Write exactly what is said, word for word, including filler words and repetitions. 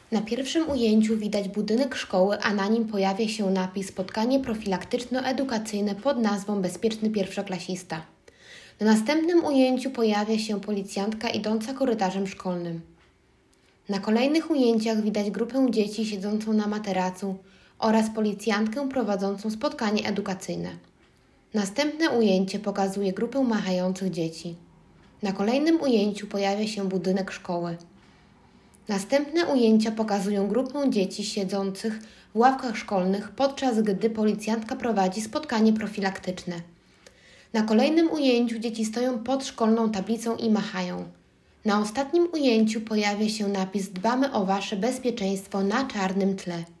Na pierwszym ujęciu widać budynek szkoły, a na nim pojawia się napis „Spotkanie profilaktyczno-edukacyjne” pod nazwą „Bezpieczny pierwszoklasista”. Na następnym ujęciu pojawia się policjantka idąca korytarzem szkolnym. Na kolejnych ujęciach widać grupę dzieci siedzącą na materacu oraz policjantkę prowadzącą spotkanie edukacyjne. Następne ujęcie pokazuje grupę machających dzieci. Na kolejnym ujęciu pojawia się budynek szkoły. Następne ujęcia pokazują grupę dzieci siedzących w ławkach szkolnych, podczas gdy policjantka prowadzi spotkanie profilaktyczne. Na kolejnym ujęciu dzieci stoją pod szkolną tablicą i machają. Na ostatnim ujęciu pojawia się napis „Dbamy o Wasze bezpieczeństwo” na czarnym tle.